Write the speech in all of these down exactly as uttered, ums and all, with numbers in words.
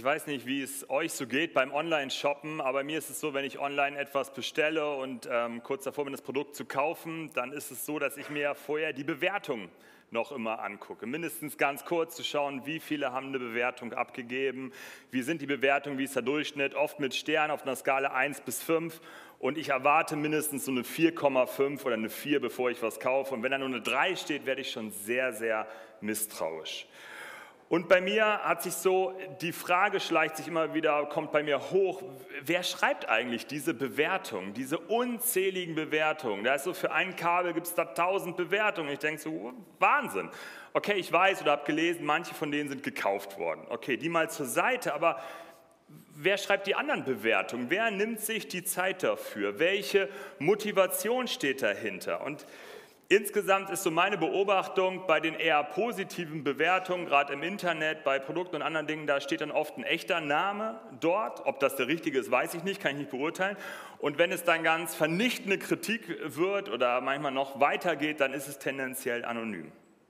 Ich weiß nicht, wie es euch so geht beim Online-Shoppen, aber mir ist es so, wenn ich online etwas bestelle und ähm, kurz davor bin, das Produkt zu kaufen, dann ist es so, dass ich mir vorher die Bewertung noch immer angucke. Mindestens ganz kurz zu schauen, wie viele haben eine Bewertung abgegeben, wie sind die Bewertungen, wie ist der Durchschnitt, oft mit Sternen auf einer Skala eins bis fünf. Und ich erwarte mindestens so eine vier Komma fünf oder eine vier, bevor ich was kaufe. Und wenn da nur eine drei steht, werde ich schon sehr, sehr misstrauisch. Und bei mir hat sich so, die Frage schleicht sich immer wieder, kommt bei mir hoch, wer schreibt eigentlich diese Bewertungen, diese unzähligen Bewertungen? Da ist so, für ein Kabel gibt es da tausend Bewertungen. Ich denke so, Wahnsinn. Okay, ich weiß oder habe gelesen, manche von denen sind gekauft worden. Okay, die mal zur Seite, aber wer schreibt die anderen Bewertungen? Wer nimmt sich die Zeit dafür? Welche Motivation steht dahinter? Und insgesamt ist so meine Beobachtung bei den eher positiven Bewertungen, gerade im Internet, bei Produkten und anderen Dingen, da steht dann oft ein echter Name dort. Ob das der richtige ist, weiß ich nicht, kann ich nicht beurteilen. Und wenn es dann ganz vernichtende Kritik wird oder manchmal noch weitergeht, dann ist es tendenziell anonym.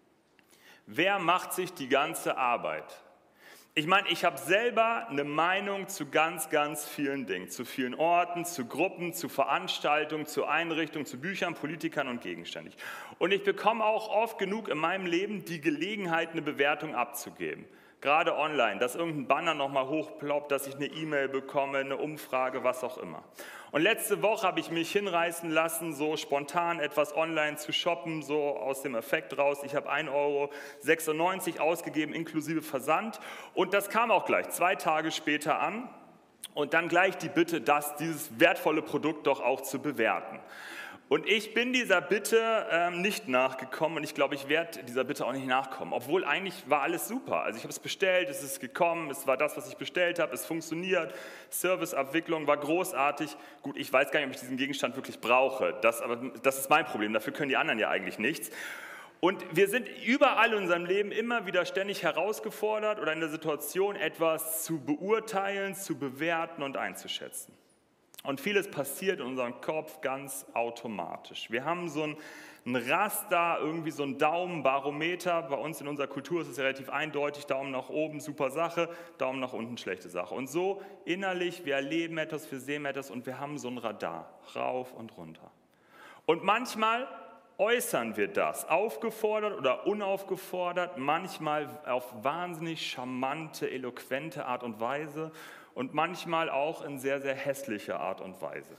Wer macht sich die ganze Arbeit? Ich meine, ich habe selber eine Meinung zu ganz, ganz vielen Dingen, zu vielen Orten, zu Gruppen, zu Veranstaltungen, zu Einrichtungen, zu Büchern, Politikern und Gegenständen. Und ich bekomme auch oft genug in meinem Leben die Gelegenheit, eine Bewertung abzugeben. Gerade online, dass irgendein Banner nochmal hochploppt, dass ich eine E-Mail bekomme, eine Umfrage, was auch immer. Und letzte Woche habe ich mich hinreißen lassen, so spontan etwas online zu shoppen, so aus dem Effekt raus. Ich habe ein Euro sechsundneunzig ausgegeben, inklusive Versand. Und das kam auch gleich, zwei Tage später an. Und dann gleich die Bitte, das, dieses wertvolle Produkt doch auch zu bewerten. Und ich bin dieser Bitte ähm, nicht nachgekommen und ich glaube, ich werde dieser Bitte auch nicht nachkommen. Obwohl eigentlich war alles super. Also ich habe es bestellt, es ist gekommen, es war das, was ich bestellt habe, es funktioniert, Serviceabwicklung war großartig. Gut, ich weiß gar nicht, ob ich diesen Gegenstand wirklich brauche. Das, aber das ist mein Problem, dafür können die anderen ja eigentlich nichts. Und wir sind überall in unserem Leben immer wieder ständig herausgefordert oder in der Situation, etwas zu beurteilen, zu bewerten und einzuschätzen. Und vieles passiert in unserem Kopf ganz automatisch. Wir haben so ein, ein Raster, irgendwie so ein Daumenbarometer. Bei uns in unserer Kultur ist es ja relativ eindeutig, Daumen nach oben, super Sache, Daumen nach unten, schlechte Sache. Und so innerlich, wir erleben etwas, wir sehen etwas und wir haben so ein Radar, rauf und runter. Und manchmal äußern wir das, aufgefordert oder unaufgefordert, manchmal auf wahnsinnig charmante, eloquente Art und Weise, und manchmal auch in sehr, sehr hässlicher Art und Weise.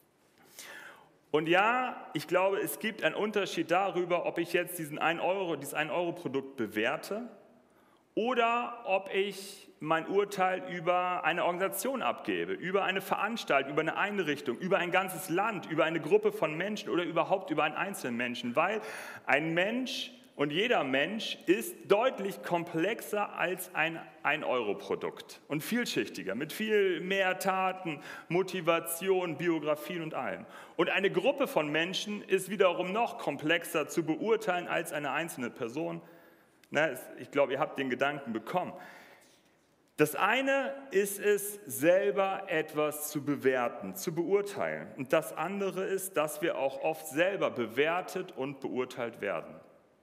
Und ja, ich glaube, es gibt einen Unterschied darüber, ob ich jetzt diesen ein Euro, dieses ein Euro Produkt bewerte oder ob ich mein Urteil über eine Organisation abgebe, über eine Veranstaltung, über eine Einrichtung, über ein ganzes Land, über eine Gruppe von Menschen oder überhaupt über einen einzelnen Menschen, weil ein Mensch und jeder Mensch ist deutlich komplexer als ein ein Euro Produkt und vielschichtiger, mit viel mehr Taten, Motivation, Biografien und allem. Und eine Gruppe von Menschen ist wiederum noch komplexer zu beurteilen als eine einzelne Person. Ich glaube, ihr habt den Gedanken bekommen. Das eine ist es, selber etwas zu bewerten, zu beurteilen. Und das andere ist, dass wir auch oft selber bewertet und beurteilt werden.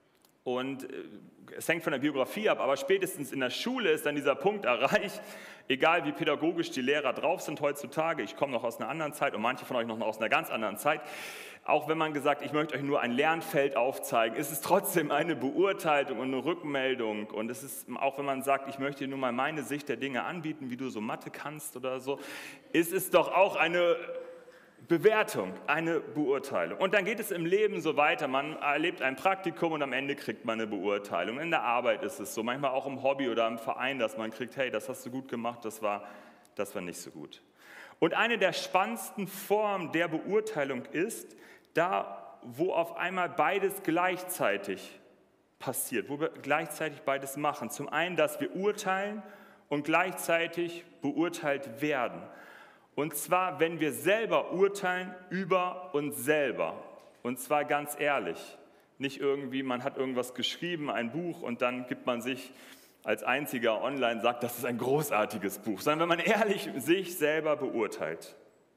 Und es hängt von der Biografie ab, aber spätestens in der Schule ist dann dieser Punkt erreicht, egal wie pädagogisch die Lehrer drauf sind heutzutage, ich komme noch aus einer anderen Zeit und manche von euch noch aus einer ganz anderen Zeit, auch wenn man gesagt, ich möchte euch nur ein Lernfeld aufzeigen, ist es trotzdem eine Beurteilung und eine Rückmeldung und es ist, auch wenn man sagt, ich möchte dir nur mal meine Sicht der Dinge anbieten, wie du so Mathe kannst oder so, ist es doch auch eine Bewertung, eine Beurteilung. Und dann geht es im Leben so weiter. Man erlebt ein Praktikum und am Ende kriegt man eine Beurteilung. In der Arbeit ist es so, manchmal auch im Hobby oder im Verein, dass man kriegt, hey, das hast du gut gemacht, das war, das war nicht so gut. Und eine der spannendsten Formen der Beurteilung ist, da, wo auf einmal beides gleichzeitig passiert, wo wir gleichzeitig beides machen. Zum einen, dass wir urteilen und gleichzeitig beurteilt werden. Und zwar, wenn wir selber urteilen über uns selber. Und zwar ganz ehrlich. Nicht irgendwie, man hat irgendwas geschrieben, ein Buch, und dann gibt man sich als einziger online, sagt, das ist ein großartiges Buch. Sondern wenn man ehrlich sich selber beurteilt.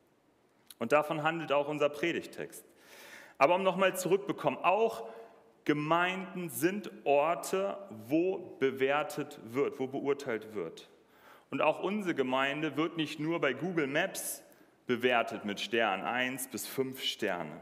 Und davon handelt auch unser Predigtext. Aber um nochmal zurückzukommen, auch Gemeinden sind Orte, wo bewertet wird, wo beurteilt wird. Und auch unsere Gemeinde wird nicht nur bei Google Maps bewertet mit Sternen, eins bis fünf Sterne.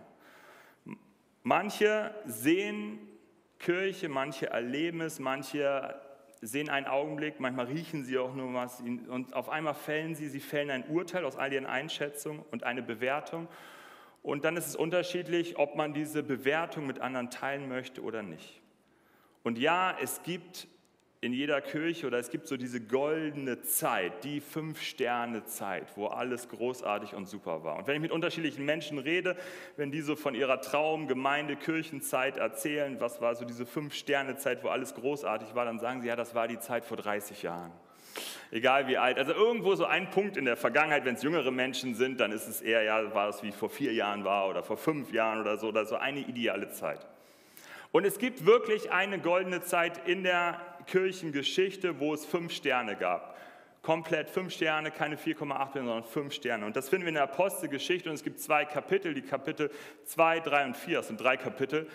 Manche sehen Kirche, manche erleben es, manche sehen einen Augenblick, manchmal riechen sie auch nur was und auf einmal fällen sie, sie fällen ein Urteil aus all ihren Einschätzungen und eine Bewertung. Und dann ist es unterschiedlich, ob man diese Bewertung mit anderen teilen möchte oder nicht. Und ja, es gibt in jeder Kirche oder es gibt so diese goldene Zeit, die Fünf-Sterne-Zeit, wo alles großartig und super war. Und wenn ich mit unterschiedlichen Menschen rede, wenn die so von ihrer Traum-, Gemeinde-, Kirchenzeit erzählen, was war so diese Fünf-Sterne-Zeit, wo alles großartig war, dann sagen sie, ja, das war die Zeit vor dreißig Jahren. Egal wie alt, also irgendwo so ein Punkt in der Vergangenheit, wenn es jüngere Menschen sind, dann ist es eher, ja, war es wie vor vier Jahren war oder vor fünf Jahren oder so, oder so eine ideale Zeit. Und es gibt wirklich eine goldene Zeit in der Kirchengeschichte, wo es fünf Sterne gab. Komplett fünf Sterne, keine vier Komma acht, sondern fünf Sterne. Und das finden wir in der Apostelgeschichte und es gibt zwei Kapitel, die Kapitel zwei, drei und vier, das sind drei Kapitel.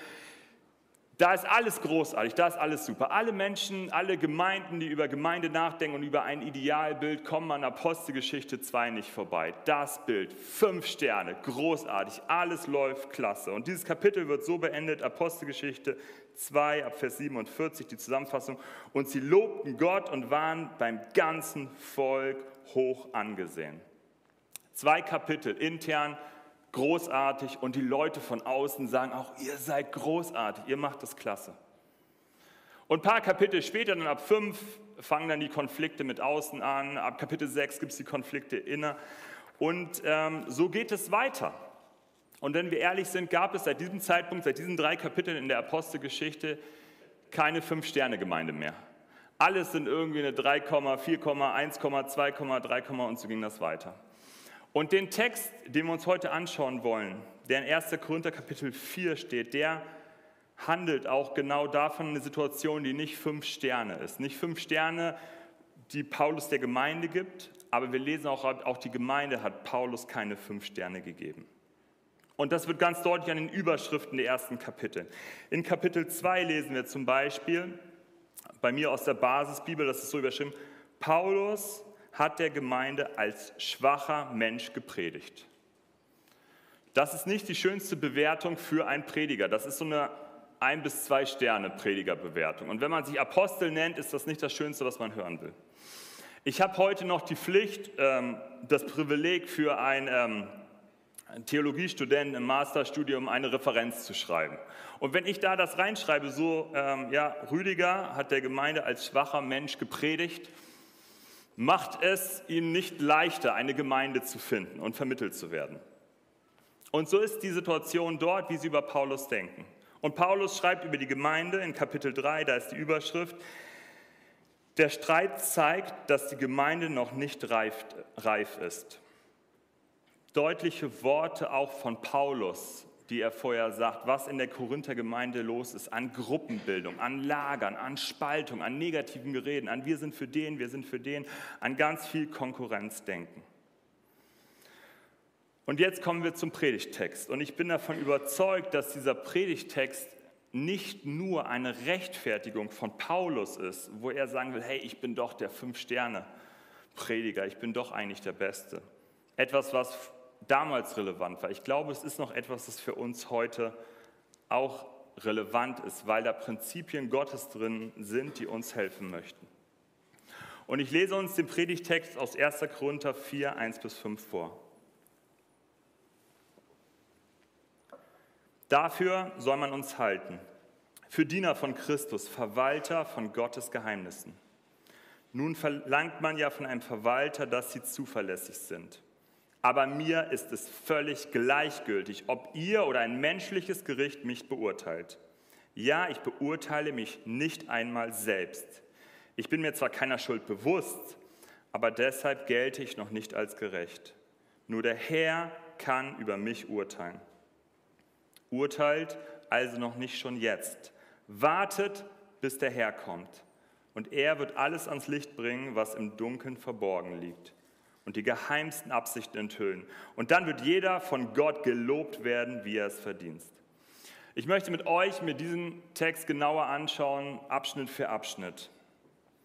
Da ist alles großartig, da ist alles super. Alle Menschen, alle Gemeinden, die über Gemeinde nachdenken und über ein Idealbild, kommen an Apostelgeschichte zwei nicht vorbei. Das Bild, fünf Sterne, großartig, alles läuft klasse. Und dieses Kapitel wird so beendet, Apostelgeschichte zwei, ab Vers siebenundvierzig, die Zusammenfassung. Und sie lobten Gott und waren beim ganzen Volk hoch angesehen. Zwei Kapitel intern, großartig und die Leute von außen sagen auch, ihr seid großartig, ihr macht das klasse. Und ein paar Kapitel später, dann ab fünf, fangen dann die Konflikte mit außen an, ab Kapitel sechs gibt es die Konflikte inner und ähm, so geht es weiter. Und wenn wir ehrlich sind, gab es seit diesem Zeitpunkt, seit diesen drei Kapiteln in der Apostelgeschichte keine Fünf-Sterne-Gemeinde mehr. Alles sind irgendwie eine drei, vier, eins, zwei, drei und so ging das weiter. Und den Text, den wir uns heute anschauen wollen, der in erster Korinther Kapitel vier steht, der handelt auch genau davon, eine Situation, die nicht fünf Sterne ist. Nicht fünf Sterne, die Paulus der Gemeinde gibt, aber wir lesen auch, auch die Gemeinde hat Paulus keine fünf Sterne gegeben. Und das wird ganz deutlich an den Überschriften der ersten Kapitel. In Kapitel zwei lesen wir zum Beispiel, bei mir aus der Basisbibel, das ist so überschrieben, Paulus hat der Gemeinde als schwacher Mensch gepredigt. Das ist nicht die schönste Bewertung für einen Prediger. Das ist so eine ein bis zwei Sterne Predigerbewertung. Und wenn man sich Apostel nennt, ist das nicht das Schönste, was man hören will. Ich habe heute noch die Pflicht, das Privileg für einen Theologiestudenten im Masterstudium eine Referenz zu schreiben. Und wenn ich da das reinschreibe, so, ja, Rüdiger hat der Gemeinde als schwacher Mensch gepredigt, macht es ihm nicht leichter, eine Gemeinde zu finden und vermittelt zu werden. Und so ist die Situation dort, wie sie über Paulus denken. Und Paulus schreibt über die Gemeinde in Kapitel drei, da ist die Überschrift, der Streit zeigt, dass die Gemeinde noch nicht reif, reif ist. Deutliche Worte auch von Paulus, die er vorher sagt, was in der Korinther Gemeinde los ist, an Gruppenbildung, an Lagern, an Spaltung, an negativen Gereden, an wir sind für den, wir sind für den, an ganz viel Konkurrenzdenken. Und jetzt kommen wir zum Predigttext. Und ich bin davon überzeugt, dass dieser Predigttext nicht nur eine Rechtfertigung von Paulus ist, wo er sagen will, hey, ich bin doch der Fünf-Sterne-Prediger, ich bin doch eigentlich der Beste. Etwas, was damals relevant war. Ich glaube, es ist noch etwas, das für uns heute auch relevant ist, weil da Prinzipien Gottes drin sind, die uns helfen möchten. Und ich lese uns den Predigtext aus erster Korinther vier, eins bis fünf vor. Dafür soll man uns halten, für Diener von Christus, Verwalter von Gottes Geheimnissen. Nun verlangt man ja von einem Verwalter, dass sie zuverlässig sind. Aber mir ist es völlig gleichgültig, ob ihr oder ein menschliches Gericht mich beurteilt. Ja, ich beurteile mich nicht einmal selbst. Ich bin mir zwar keiner Schuld bewusst, aber deshalb gelte ich noch nicht als gerecht. Nur der Herr kann über mich urteilen. Urteilt also noch nicht schon jetzt. Wartet, bis der Herr kommt. Und er wird alles ans Licht bringen, was im Dunkeln verborgen liegt. Und die geheimsten Absichten enthüllen. Und dann wird jeder von Gott gelobt werden, wie er es verdient. Ich möchte mit euch mir diesen Text genauer anschauen, Abschnitt für Abschnitt.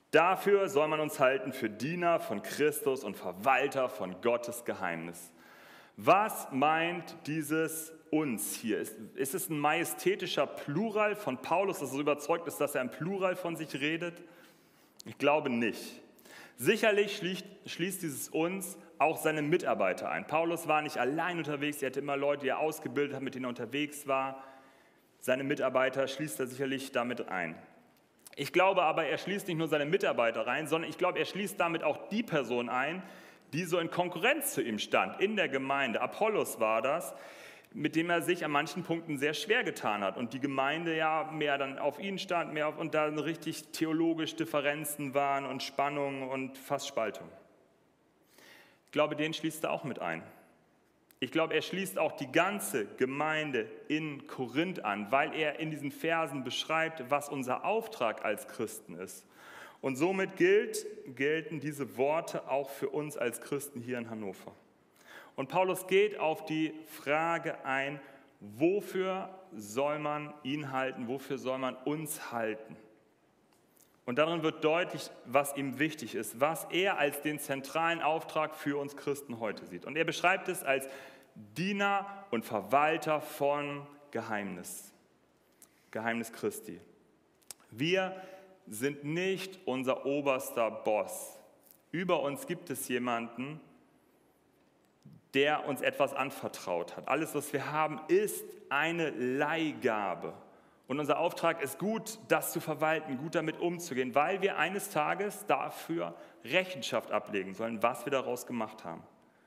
Dafür soll man uns halten für Diener von Christus und Verwalter von Gottes Geheimnis. Was meint dieses uns hier? Ist, ist es ein majestätischer Plural von Paulus, dass er so überzeugt ist, dass er im Plural von sich redet? Ich glaube nicht. Sicherlich schließt, schließt dieses uns auch seine Mitarbeiter ein. Paulus war nicht allein unterwegs, er hatte immer Leute, die er ausgebildet hat, mit denen er unterwegs war. Seine Mitarbeiter schließt er sicherlich damit ein. Ich glaube aber, er schließt nicht nur seine Mitarbeiter rein, sondern ich glaube, er schließt damit auch die Person ein, die so in Konkurrenz zu ihm stand, in der Gemeinde. Apollos war das, mit dem er sich an manchen Punkten sehr schwer getan hat und die Gemeinde ja mehr dann auf ihn stand, mehr auf, und da richtig theologisch Differenzen waren und Spannungen und fast Spaltung. Ich glaube, den schließt er auch mit ein. Ich glaube, er schließt auch die ganze Gemeinde in Korinth an, weil er in diesen Versen beschreibt, was unser Auftrag als Christen ist. Und somit gilt, gelten diese Worte auch für uns als Christen hier in Hannover. Und Paulus geht auf die Frage ein, wofür soll man ihn halten, wofür soll man uns halten? Und darin wird deutlich, was ihm wichtig ist, was er als den zentralen Auftrag für uns Christen heute sieht. Und er beschreibt es als Diener und Verwalter von Geheimnis, Geheimnis Christi. Wir sind nicht unser oberster Boss. Über uns gibt es jemanden, der uns etwas anvertraut hat. Alles, was wir haben, ist eine Leihgabe. Und unser Auftrag ist gut, das zu verwalten, gut damit umzugehen, weil wir eines Tages dafür Rechenschaft ablegen sollen, was wir daraus gemacht haben.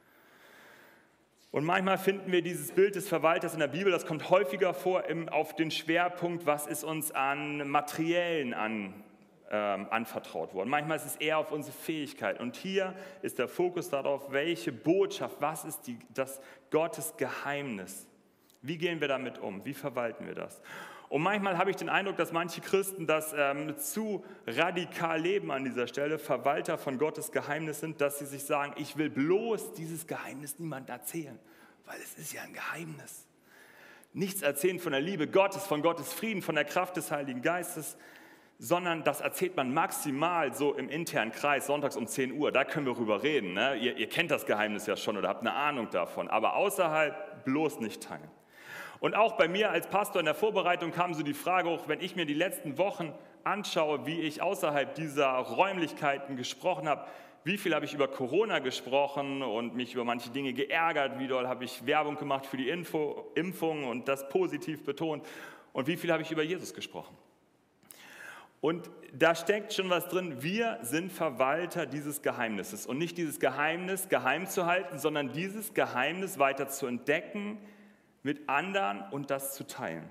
Und manchmal finden wir dieses Bild des Verwalters in der Bibel, das kommt häufiger vor im, auf den Schwerpunkt, was ist uns an Materiellen an, ähm, anvertraut worden. Manchmal ist es eher auf unsere Fähigkeit. Und hier ist der Fokus darauf, welche Botschaft, was ist die, das Gottes Geheimnis? Wie gehen wir damit um? Wie verwalten wir das? Und manchmal habe ich den Eindruck, dass manche Christen das ähm, zu radikal leben an dieser Stelle, Verwalter von Gottes Geheimnis sind, dass sie sich sagen, ich will bloß dieses Geheimnis niemandem erzählen, weil es ist ja ein Geheimnis. Nichts erzählen von der Liebe Gottes, von Gottes Frieden, von der Kraft des Heiligen Geistes, sondern das erzählt man maximal so im internen Kreis, sonntags um zehn Uhr, da können wir drüber reden. Ne? Ihr, ihr kennt das Geheimnis ja schon oder habt eine Ahnung davon, aber außerhalb bloß nicht teilen. Und auch bei mir als Pastor in der Vorbereitung kam so die Frage hoch, wenn ich mir die letzten Wochen anschaue, wie ich außerhalb dieser Räumlichkeiten gesprochen habe, wie viel habe ich über Corona gesprochen und mich über manche Dinge geärgert, wie doll habe ich Werbung gemacht für die Info, Impfung und das positiv betont und wie viel habe ich über Jesus gesprochen. Und da steckt schon was drin, wir sind Verwalter dieses Geheimnisses und nicht dieses Geheimnis geheim zu halten, sondern dieses Geheimnis weiter zu entdecken, mit anderen und das zu teilen.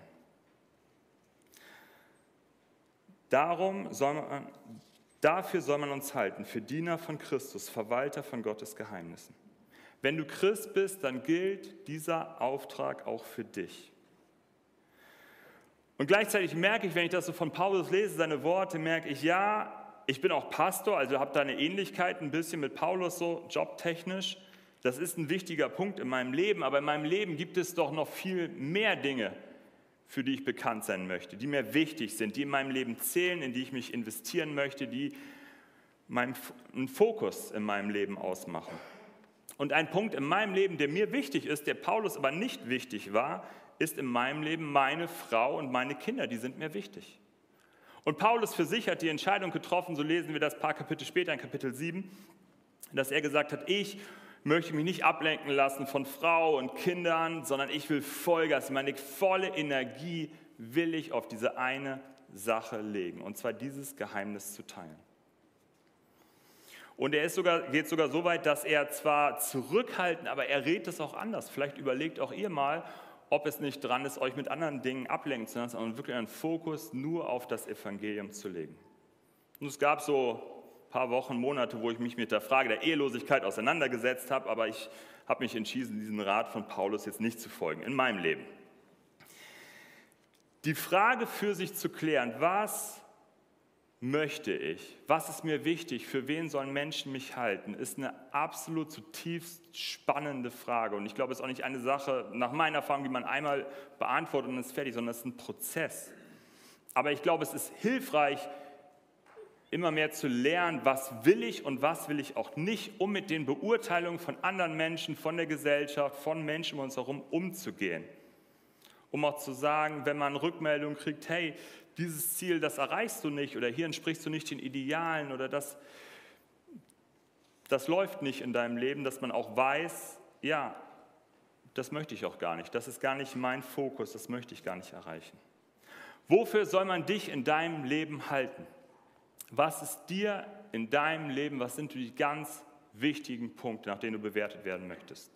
Darum soll man, dafür soll man uns halten, für Diener von Christus, Verwalter von Gottes Geheimnissen. Wenn du Christ bist, dann gilt dieser Auftrag auch für dich. Und gleichzeitig merke ich, wenn ich das so von Paulus lese, seine Worte, merke ich, ja, ich bin auch Pastor, also habe da eine Ähnlichkeit ein bisschen mit Paulus so jobtechnisch. Das ist ein wichtiger Punkt in meinem Leben, aber in meinem Leben gibt es doch noch viel mehr Dinge, für die ich bekannt sein möchte, die mir wichtig sind, die in meinem Leben zählen, in die ich mich investieren möchte, die meinen Fokus in meinem Leben ausmachen. Und ein Punkt in meinem Leben, der mir wichtig ist, der Paulus aber nicht wichtig war, ist in meinem Leben meine Frau und meine Kinder, die sind mir wichtig. Und Paulus für sich hat die Entscheidung getroffen, so lesen wir das ein paar Kapitel später, in Kapitel sieben, dass er gesagt hat, ich möchte mich nicht ablenken lassen von Frau und Kindern, sondern ich will Vollgas, meine volle Energie will ich auf diese eine Sache legen, und zwar dieses Geheimnis zu teilen. Und er ist sogar, geht sogar so weit, dass er zwar zurückhaltend, aber er redet es auch anders. Vielleicht überlegt auch ihr mal, ob es nicht dran ist, euch mit anderen Dingen ablenken zu lassen und wirklich einen Fokus nur auf das Evangelium zu legen. Und es gab so ein paar Wochen, Monate, wo ich mich mit der Frage der Ehelosigkeit auseinandergesetzt habe, aber ich habe mich entschieden, diesem Rat von Paulus jetzt nicht zu folgen, in meinem Leben. Die Frage für sich zu klären, was möchte ich, was ist mir wichtig, für wen sollen Menschen mich halten, ist eine absolut zutiefst spannende Frage. Und ich glaube, es ist auch nicht eine Sache, nach meiner Erfahrung, die man einmal beantwortet und ist fertig, sondern es ist ein Prozess. Aber ich glaube, es ist hilfreich, immer mehr zu lernen, was will ich und was will ich auch nicht, um mit den Beurteilungen von anderen Menschen, von der Gesellschaft, von Menschen um uns herum umzugehen. Um auch zu sagen, wenn man Rückmeldungen kriegt, hey, dieses Ziel, das erreichst du nicht oder hier entsprichst du nicht den Idealen oder das, das läuft nicht in deinem Leben, dass man auch weiß, ja, das möchte ich auch gar nicht, das ist gar nicht mein Fokus, das möchte ich gar nicht erreichen. Wofür soll man dich in deinem Leben halten? Was ist dir in deinem Leben, was sind die ganz wichtigen Punkte, nach denen du bewertet werden möchtest?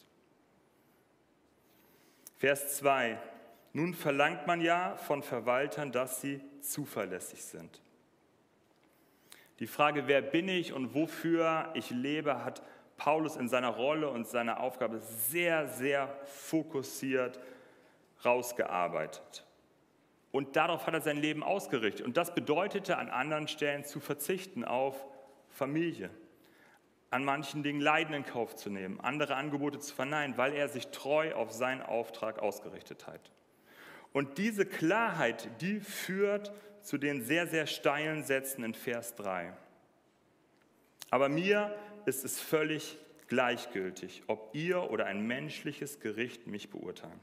Vers zwei. Nun verlangt man ja von Verwaltern, dass sie zuverlässig sind. Die Frage, wer bin ich und wofür ich lebe, hat Paulus in seiner Rolle und seiner Aufgabe sehr, sehr fokussiert rausgearbeitet. Und darauf hat er sein Leben ausgerichtet. Und das bedeutete, an anderen Stellen zu verzichten auf Familie, an manchen Dingen Leiden in Kauf zu nehmen, andere Angebote zu verneinen, weil er sich treu auf seinen Auftrag ausgerichtet hat. Und diese Klarheit, die führt zu den sehr, sehr steilen Sätzen in Vers drei. Aber mir ist es völlig gleichgültig, ob ihr oder ein menschliches Gericht mich beurteilen.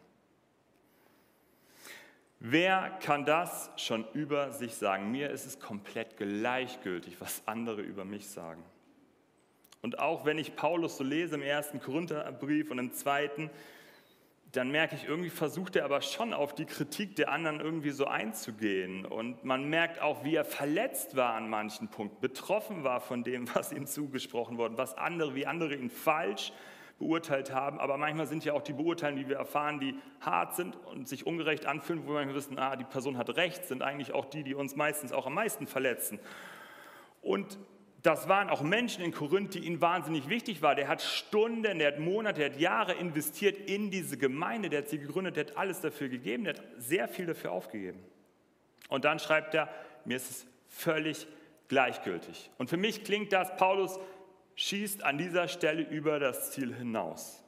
Wer kann das schon über sich sagen? Mir ist es komplett gleichgültig, was andere über mich sagen. Und auch wenn ich Paulus so lese im ersten Korintherbrief und im zweiten, dann merke ich, irgendwie versucht er aber schon auf die Kritik der anderen irgendwie so einzugehen. Und man merkt auch, wie er verletzt war an manchen Punkten, betroffen war von dem, was ihm zugesprochen wurde, was andere, wie andere ihn falsch beurteilt haben. Aber manchmal sind ja auch die Beurteilungen, die wir erfahren, die hart sind und sich ungerecht anfühlen, wo wir manchmal wissen, ah, die Person hat recht, sind eigentlich auch die, die uns meistens auch am meisten verletzen. Und das waren auch Menschen in Korinth, die ihnen wahnsinnig wichtig waren. Der hat Stunden, der hat Monate, der hat Jahre investiert in diese Gemeinde, der hat sie gegründet, der hat alles dafür gegeben, der hat sehr viel dafür aufgegeben. Und dann schreibt er, mir ist es völlig gleichgültig. Und für mich klingt das, Paulus schießt an dieser Stelle über das Ziel hinaus.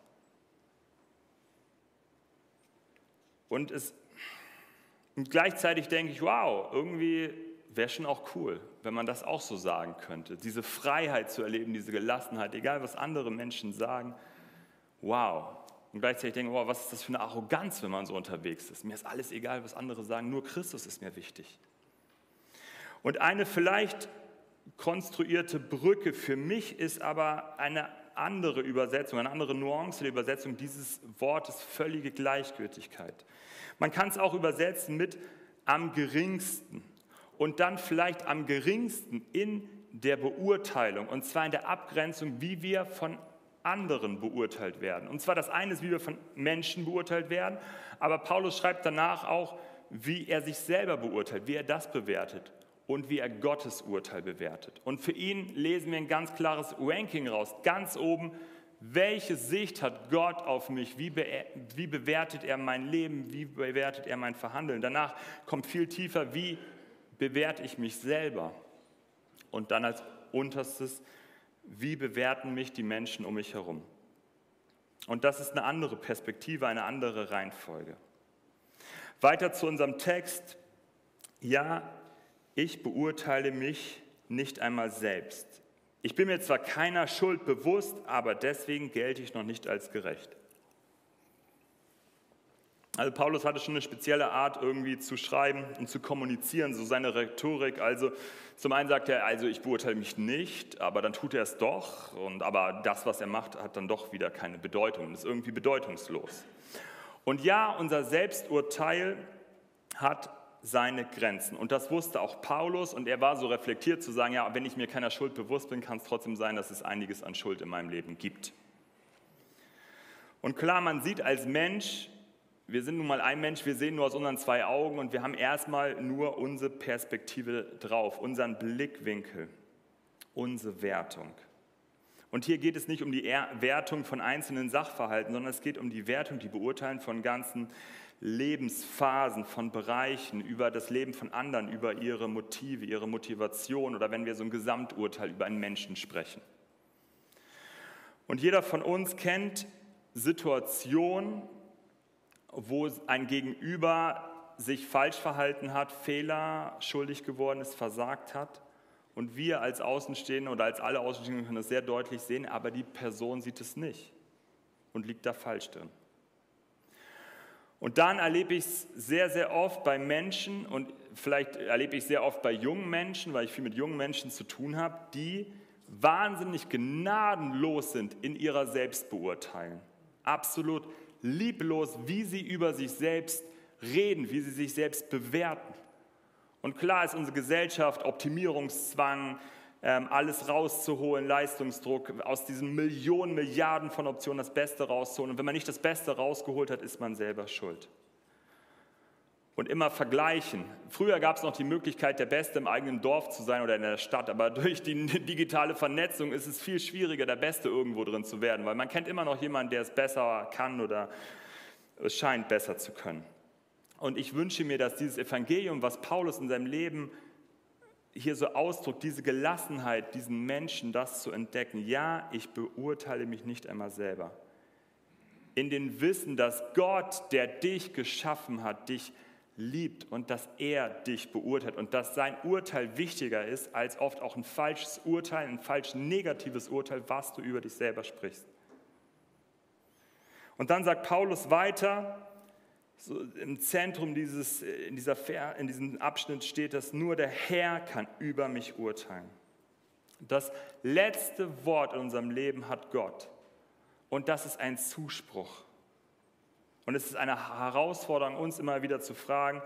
Und, es, und gleichzeitig denke ich, wow, irgendwie wäre schon auch cool, wenn man das auch so sagen könnte. Diese Freiheit zu erleben, diese Gelassenheit, egal was andere Menschen sagen, wow. Und gleichzeitig denke ich, wow, was ist das für eine Arroganz, wenn man so unterwegs ist. Mir ist alles egal, was andere sagen, nur Christus ist mir wichtig. Und eine vielleicht konstruierte Brücke für mich ist aber eine andere Übersetzung, eine andere Nuance der Übersetzung dieses Wortes, völlige Gleichgültigkeit. Man kann es auch übersetzen mit am geringsten und dann vielleicht am geringsten in der Beurteilung, und zwar in der Abgrenzung, wie wir von anderen beurteilt werden. Und zwar das eine ist, wie wir von Menschen beurteilt werden, aber Paulus schreibt danach auch, wie er sich selber beurteilt, wie er das bewertet. Und wie er Gottes Urteil bewertet. Und für ihn lesen wir ein ganz klares Ranking raus, ganz oben, welche Sicht hat Gott auf mich, wie, be- wie bewertet er mein Leben, wie bewertet er mein Verhandeln. Danach kommt viel tiefer, wie bewerte ich mich selber. Und dann als unterstes, wie bewerten mich die Menschen um mich herum. Und das ist eine andere Perspektive, eine andere Reihenfolge. Weiter zu unserem Text. Ja, ich beurteile mich nicht einmal selbst. Ich bin mir zwar keiner Schuld bewusst, aber deswegen gelte ich noch nicht als gerecht. Also Paulus hatte schon eine spezielle Art, irgendwie zu schreiben und zu kommunizieren, so seine Rhetorik. Also zum einen sagt er, also ich beurteile mich nicht, aber dann tut er es doch. Und, aber das, was er macht, hat dann doch wieder keine Bedeutung, ist irgendwie bedeutungslos. Und ja, unser Selbsturteil hat seine Grenzen. Und das wusste auch Paulus und er war so reflektiert zu sagen, ja, wenn ich mir keiner Schuld bewusst bin, kann es trotzdem sein, dass es einiges an Schuld in meinem Leben gibt. Und klar, man sieht als Mensch, wir sind nun mal ein Mensch, wir sehen nur aus unseren zwei Augen und wir haben erstmal nur unsere Perspektive drauf, unseren Blickwinkel, unsere Wertung. Und hier geht es nicht um die Wertung von einzelnen Sachverhalten, sondern es geht um die Wertung, die Beurteilen von ganzen Lebensphasen, von Bereichen, über das Leben von anderen, über ihre Motive, ihre Motivation oder wenn wir so ein Gesamturteil über einen Menschen sprechen. Und jeder von uns kennt Situationen, wo ein Gegenüber sich falsch verhalten hat, Fehler schuldig geworden ist, versagt hat Und wir als Außenstehende oder als alle Außenstehenden können das sehr deutlich sehen, aber die Person sieht es nicht und liegt da falsch drin. Und dann erlebe ich es sehr, sehr oft bei Menschen und vielleicht erlebe ich es sehr oft bei jungen Menschen, weil ich viel mit jungen Menschen zu tun habe, die wahnsinnig gnadenlos sind in ihrer Selbstbeurteilung. Absolut lieblos, wie sie über sich selbst reden, wie sie sich selbst bewerten. Und klar ist unsere Gesellschaft Optimierungszwang, ähm, alles rauszuholen, Leistungsdruck, aus diesen Millionen, Milliarden von Optionen das Beste rauszuholen. Und wenn man nicht das Beste rausgeholt hat, ist man selber schuld. Und immer vergleichen. Früher gab es noch die Möglichkeit, der Beste im eigenen Dorf zu sein oder in der Stadt, aber durch die digitale Vernetzung ist es viel schwieriger, der Beste irgendwo drin zu werden, weil man kennt immer noch jemanden, der es besser kann oder es scheint besser zu können. Und ich wünsche mir, dass dieses Evangelium, was Paulus in seinem Leben hier so ausdrückt, diese Gelassenheit, diesen Menschen das zu entdecken. Ja, ich beurteile mich nicht einmal selber. In dem Wissen, dass Gott, der dich geschaffen hat, dich liebt und dass er dich beurteilt und dass sein Urteil wichtiger ist als oft auch ein falsches Urteil, ein falsch negatives Urteil, was du über dich selber sprichst. Und dann sagt Paulus weiter, so im Zentrum dieses, in, dieser, in diesem Abschnitt steht, dass nur der Herr kann über mich urteilen. Das letzte Wort in unserem Leben hat Gott. Und das ist ein Zuspruch. Und es ist eine Herausforderung, uns immer wieder zu fragen,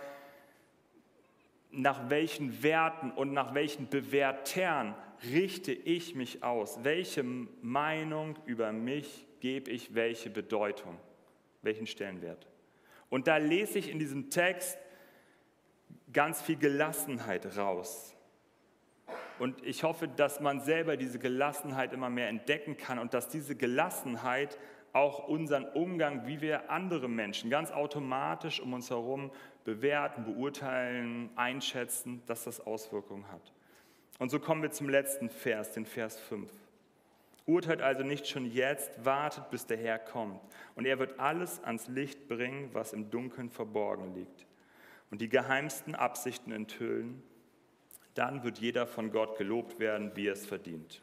nach welchen Werten und nach welchen Bewertern richte ich mich aus? Welche Meinung über mich gebe ich welche Bedeutung? Welchen Stellenwert? Und da lese ich in diesem Text ganz viel Gelassenheit raus. Und ich hoffe, dass man selber diese Gelassenheit immer mehr entdecken kann und dass diese Gelassenheit auch unseren Umgang, wie wir andere Menschen ganz automatisch um uns herum bewerten, beurteilen, einschätzen, dass das Auswirkungen hat. Und so kommen wir zum letzten Vers, den Vers fünf. Urteilt also nicht schon jetzt, wartet, bis der Herr kommt. Und er wird alles ans Licht bringen, was im Dunkeln verborgen liegt. Und die geheimsten Absichten enthüllen. Dann wird jeder von Gott gelobt werden, wie er es verdient.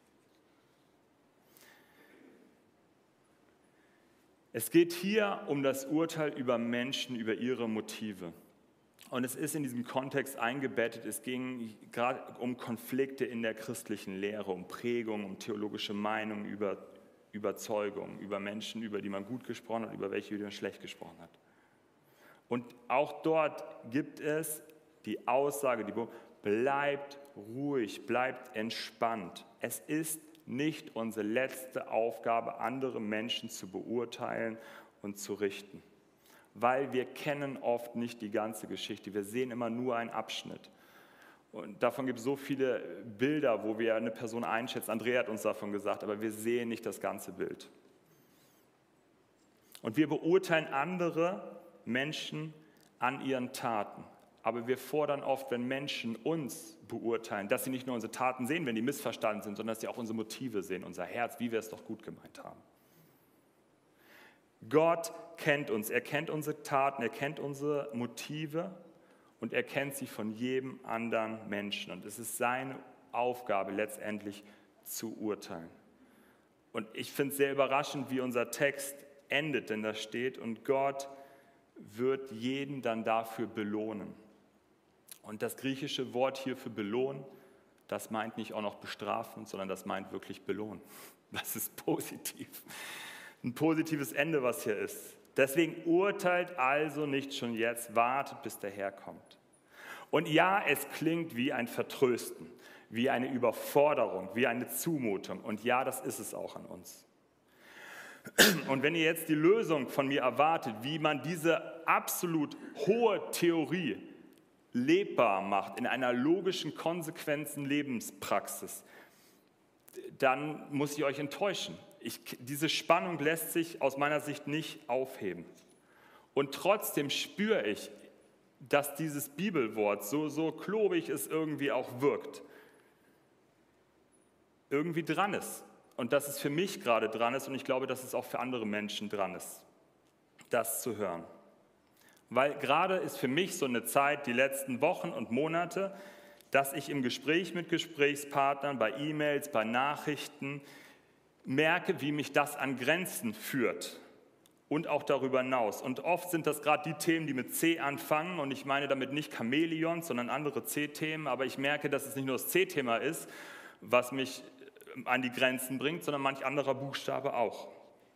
Es geht hier um das Urteil über Menschen, über ihre Motive. Und es ist in diesem Kontext eingebettet, es ging gerade um Konflikte in der christlichen Lehre, um Prägung, um theologische Meinungen, über Überzeugungen, über Menschen, über die man gut gesprochen hat, über welche man schlecht gesprochen hat. Und auch dort gibt es die Aussage, die bleibt ruhig, bleibt entspannt. Es ist nicht unsere letzte Aufgabe, andere Menschen zu beurteilen und zu richten. Weil wir kennen oft nicht die ganze Geschichte. Wir sehen immer nur einen Abschnitt. Und davon gibt es so viele Bilder, wo wir eine Person einschätzen. Andrea hat uns davon gesagt, aber wir sehen nicht das ganze Bild. Und wir beurteilen andere Menschen an ihren Taten. Aber wir fordern oft, wenn Menschen uns beurteilen, dass sie nicht nur unsere Taten sehen, wenn die missverstanden sind, sondern dass sie auch unsere Motive sehen, unser Herz, wie wir es doch gut gemeint haben. Gott kennt uns, er kennt unsere Taten, er kennt unsere Motive und er kennt sie von jedem anderen Menschen. Und es ist seine Aufgabe letztendlich zu urteilen. Und ich finde es sehr überraschend, wie unser Text endet, denn da steht, und Gott wird jeden dann dafür belohnen. Und das griechische Wort hier für belohnen, das meint nicht auch noch bestrafen, sondern das meint wirklich belohnen. Das ist positiv. Ein positives Ende, was hier ist. Deswegen urteilt also nicht schon jetzt, wartet, bis der Herr kommt. Und ja, es klingt wie ein Vertrösten, wie eine Überforderung, wie eine Zumutung. Und ja, das ist es auch an uns. Und wenn ihr jetzt die Lösung von mir erwartet, wie man diese absolut hohe Theorie lebbar macht in einer logischen, konsequenten Lebenspraxis, dann muss ich euch enttäuschen. Ich, diese Spannung lässt sich aus meiner Sicht nicht aufheben. Und trotzdem spüre ich, dass dieses Bibelwort, so, so klobig es irgendwie auch wirkt, irgendwie dran ist. Und dass es für mich gerade dran ist und ich glaube, dass es auch für andere Menschen dran ist, das zu hören. Weil gerade ist für mich so eine Zeit, die letzten Wochen und Monate, dass ich im Gespräch mit Gesprächspartnern, bei E-Mails, bei Nachrichten merke, wie mich das an Grenzen führt und auch darüber hinaus. Und oft sind das gerade die Themen, die mit C anfangen, und ich meine damit nicht Chamäleons, sondern andere C-Themen, aber ich merke, dass es nicht nur das C-Thema ist, was mich an die Grenzen bringt, sondern manch anderer Buchstabe auch.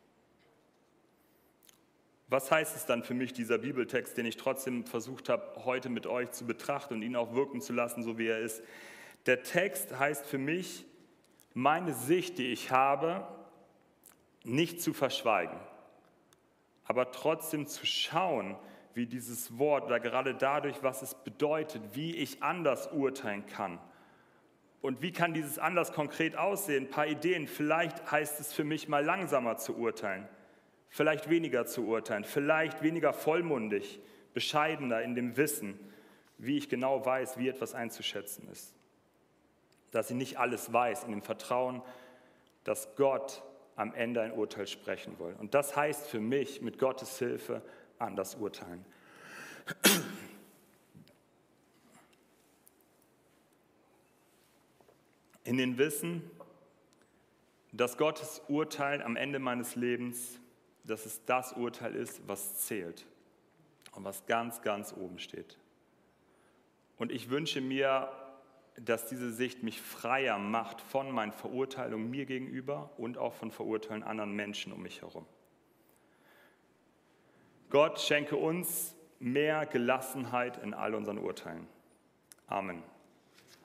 Was heißt es dann für mich, dieser Bibeltext, den ich trotzdem versucht habe, heute mit euch zu betrachten und ihn auch wirken zu lassen, so wie er ist? Der Text heißt für mich, meine Sicht, die ich habe, nicht zu verschweigen, aber trotzdem zu schauen, wie dieses Wort oder gerade dadurch, was es bedeutet, wie ich anders urteilen kann. Und wie kann dieses anders konkret aussehen? Ein paar Ideen. Vielleicht heißt es für mich, mal langsamer zu urteilen. Vielleicht weniger zu urteilen, vielleicht weniger vollmundig, bescheidener in dem Wissen, wie ich genau weiß, wie etwas einzuschätzen ist. Dass ich nicht alles weiß, in dem Vertrauen, dass Gott am Ende ein Urteil sprechen will. Und das heißt für mich, mit Gottes Hilfe anders urteilen. In dem Wissen, dass Gottes Urteil am Ende meines Lebens, dass es das Urteil ist, was zählt und was ganz, ganz oben steht. Und ich wünsche mir, dass diese Sicht mich freier macht von meinen Verurteilungen mir gegenüber und auch von Verurteilen anderen Menschen um mich herum. Gott schenke uns mehr Gelassenheit in all unseren Urteilen. Amen.